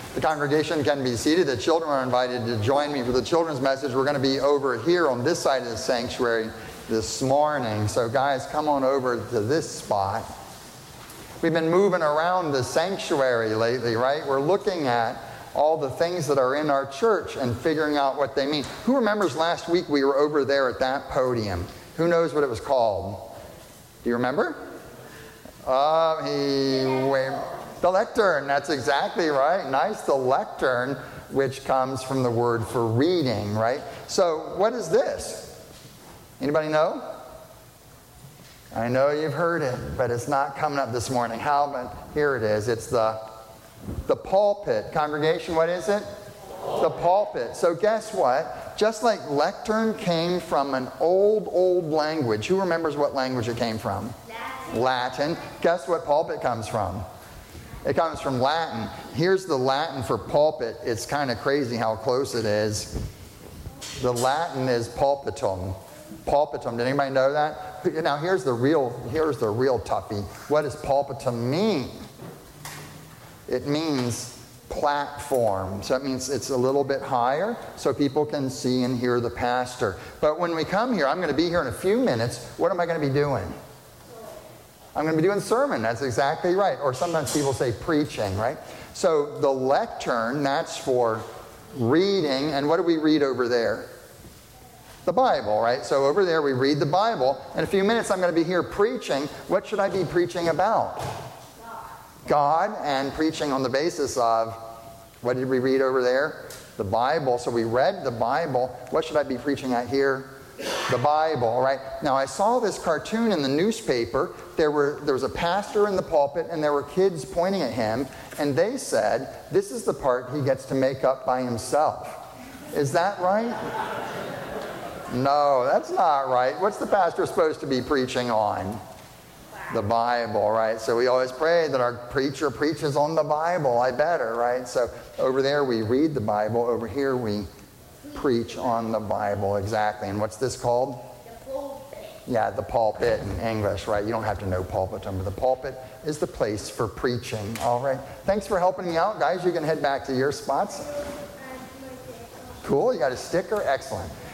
The congregation can be seated. The children are invited to join me for the children's message. We're going to be over here on this side of the sanctuary this morning. So guys, come on over to this spot. We've been moving around the sanctuary lately, right? We're looking at all the things that are in our church and figuring out what they mean. Who remembers last week we were over there at that podium? Who knows what it was called? Do you remember? The lectern, that's exactly right. Nice, the lectern, which comes from the word for reading, right? So what is this? Anybody know? I know you've heard it, but it's not coming up this morning. How about, here it is. It's the pulpit. Congregation, what is it? The pulpit. So guess what? Just like lectern came from an old language. Who remembers what language it came from? Latin. Guess what pulpit comes from? It comes from Latin. Here's the Latin for pulpit. It's kind of crazy how close it is. The Latin is pulpitum. Pulpitum. Did anybody know that? Now here's the real toughie. What does pulpitum mean? It means platform. So that means it's a little bit higher so people can see and hear the pastor. But when we come here, I'm going to be here in a few minutes. What am I going to be doing? I'm going to be doing sermon. That's exactly right. Or sometimes people say preaching, right? So the lectern, that's for reading. And what do we read over there? The Bible, right? So over there we read the Bible. In a few minutes I'm going to be here preaching. What should I be preaching about? God, and preaching on the basis of, what did we read over there? The Bible. So we read the Bible. What should I be preaching at here? The Bible, right? Now I saw this cartoon in the newspaper. There was a pastor in the pulpit and there were kids pointing at him, and they said, this is the part he gets to make up by himself. Is that right? No, that's not right. What's the pastor supposed to be preaching on? The Bible, right? So we always pray that our preacher preaches on the Bible. I better, right? So over there we read the Bible. Over here we preach on the Bible. Exactly. And what's this called? The pulpit. Yeah, the pulpit in English, right? You don't have to know pulpitum, but the pulpit is the place for preaching. All right. Thanks for helping me out, guys. You can head back to your spots. Cool. You got a sticker? Excellent.